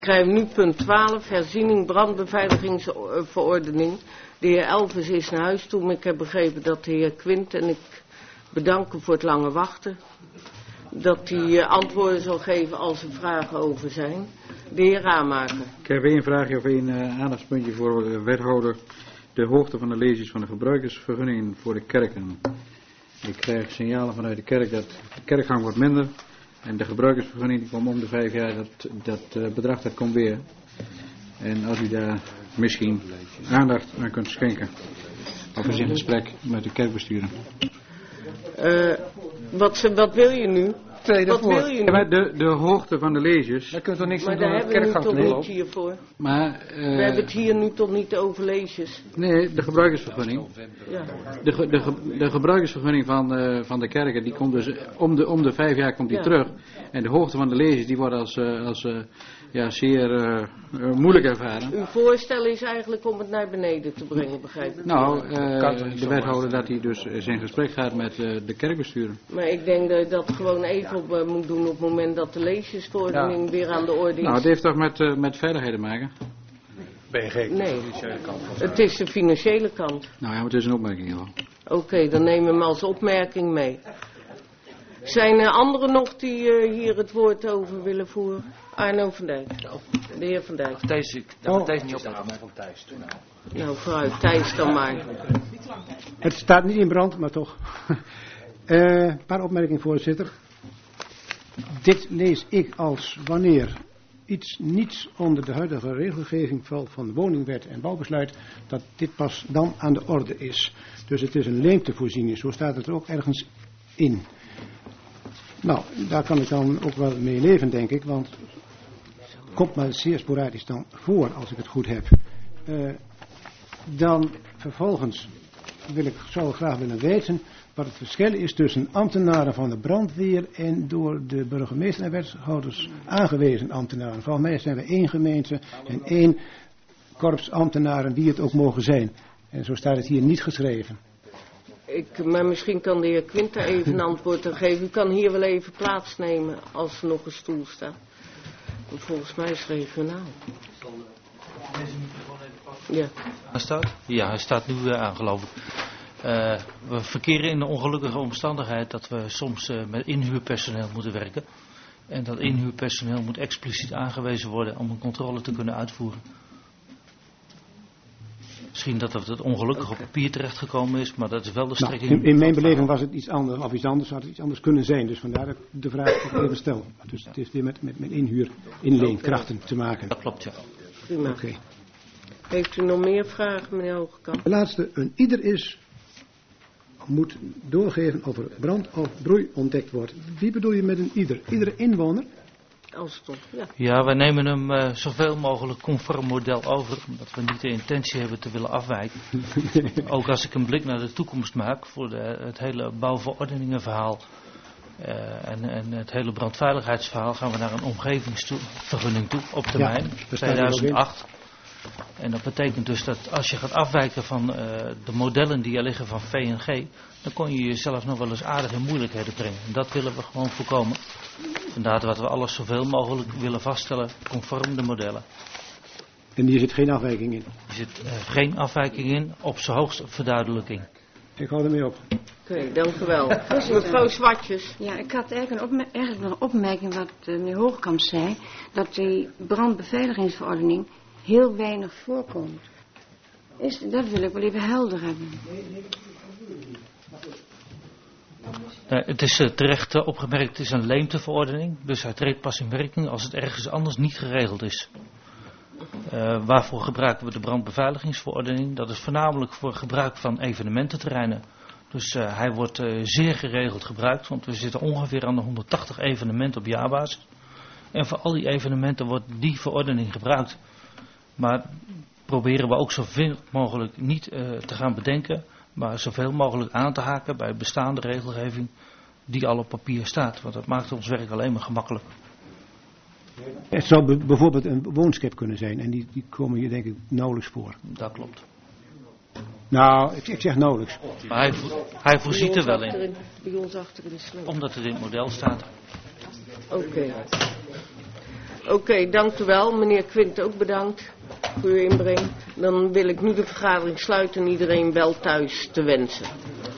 Ik krijg nu punt 12, herziening brandbeveiligingsverordening. De heer Elvis is naar huis toe, maar ik heb begrepen dat de heer Quint, en ik bedank hem voor het lange wachten, dat hij antwoorden zal geven als er vragen over zijn. De heer Ramaker. Ik heb één vraagje of één aandachtspuntje voor de wethouder. De hoogte van de leges van de gebruikersvergunningen voor de kerken. Ik krijg signalen vanuit de kerk dat de kerkgang wordt minder. En de gebruikersvergunning die komt om de 5 jaar, dat bedrag dat komt weer. En als u daar misschien aandacht aan kunt schenken. Of eens in gesprek met de kerkbesturen. Wat wil je nu? Wat wil je nu? Ja, de hoogte van de leges. Daar kunt u niks Maar aan doen. daar hebben we nu toch niet hiervoor. Maar, we hebben het hier nu toch niet over leges. Nee, de gebruikersvergunning. Ja. De gebruikersvergunning van de kerken, die komt dus om de 5 jaar komt die terug. En de hoogte van de leges, die wordt als zeer moeilijk ervaren. Uw voorstel is eigenlijk om het naar beneden te brengen, begrijp ik? Nou, de wethouder dat hij dus zijn gesprek gaat met de kerkbesturen. Maar ik denk dat je dat gewoon even op moet doen op het moment dat de leesjesverordening weer aan de orde is. Nou, het heeft toch met veiligheid te maken? BNG. Nee, het is de financiële kant. Nou ja, maar het is een opmerking in ieder geval. Oké, dan nemen we hem als opmerking mee. Zijn er anderen nog die hier het woord over willen voeren? Arno van Dijk. De heer Van Dijk. Thijs niet op. Nou, vooruit, Thijs dan maar. Het staat niet in brand, maar toch. Een paar opmerkingen, voorzitter. Dit lees ik als wanneer iets niets onder de huidige regelgeving valt van de woningwet en bouwbesluit, dat dit pas dan aan de orde is. Dus het is een leemtevoorziening, zo staat het er ook ergens in. Nou, daar kan ik dan ook wel mee leven, denk ik, want het komt maar zeer sporadisch dan voor, als ik het goed heb. Dan vervolgens zou ik graag willen weten wat het verschil is tussen ambtenaren van de brandweer en door de burgemeester en wethouders aangewezen ambtenaren. Volgens mij zijn we 1 gemeente en 1 korps ambtenaren, wie het ook mogen zijn. En zo staat het hier niet geschreven. Maar misschien kan de heer Quint daar even een antwoord aan geven. U kan hier wel even plaatsnemen als er nog een stoel staat. Want volgens mij is het regionaal. Ja. Hij staat nu aan, geloof ik. We verkeren in de ongelukkige omstandigheid dat we soms met inhuurpersoneel moeten werken. En dat inhuurpersoneel moet expliciet aangewezen worden om een controle te kunnen uitvoeren. Misschien dat het ongelukkig op papier terechtgekomen is, maar dat is wel de strekking. Nou, in mijn beleving was het iets anders, of iets anders had het iets anders kunnen zijn. Dus vandaar dat ik de vraag even stel. Dus het heeft weer met inleenkrachten te maken. Dat klopt, ja. Prima. Okay. Heeft u nog meer vragen, meneer Hogekamp? De laatste, een ieder moet doorgeven of er brand of broei ontdekt wordt. Wie bedoel je met een ieder? Iedere inwoner? Ja, wij nemen hem zoveel mogelijk conform model over, omdat we niet de intentie hebben te willen afwijken. Ook als ik een blik naar de toekomst maak voor het hele bouwverordeningenverhaal en het hele brandveiligheidsverhaal, gaan we naar een omgevingsvergunning toe op termijn, 2008. En dat betekent dus dat als je gaat afwijken van de modellen die er liggen van VNG, dan kon je jezelf nog wel eens aardig in moeilijkheden brengen. En dat willen we gewoon voorkomen. Vandaar dat we alles zoveel mogelijk willen vaststellen conform de modellen. En hier zit geen afwijking in? Er zit geen afwijking in, op z'n hoogst verduidelijking. Ik hou ermee op. Oké, dank u wel. Mevrouw Zwartjes. Ja, ik had eigenlijk een opmerking wat meneer Hoogkamp zei, dat die brandbeveiligingsverordening heel weinig voorkomt. Dat wil ik wel even helder hebben. Het is terecht opgemerkt, het is een leemteverordening, dus hij treedt pas in werking als het ergens anders niet geregeld is. Waarvoor gebruiken we de brandbeveiligingsverordening? Dat is voornamelijk voor gebruik van evenemententerreinen. Dus hij wordt zeer geregeld gebruikt, want we zitten ongeveer aan de 180 evenementen op jaarbasis. En voor al die evenementen wordt die verordening gebruikt. Maar proberen we ook zoveel mogelijk niet te gaan bedenken, maar zoveel mogelijk aan te haken bij bestaande regelgeving die al op papier staat. Want dat maakt ons werk alleen maar gemakkelijk. Het zou bijvoorbeeld een woonskep kunnen zijn en die komen hier denk ik nauwelijks voor. Dat klopt. Nou, ik zeg nauwelijks. Maar hij voorziet er wel in. Bij ons achter in de sloot. Omdat het in het model staat. Oké. Oké, dank u wel. Meneer Quint ook bedankt voor uw inbreng. Dan wil ik nu de vergadering sluiten en iedereen wel thuis te wensen.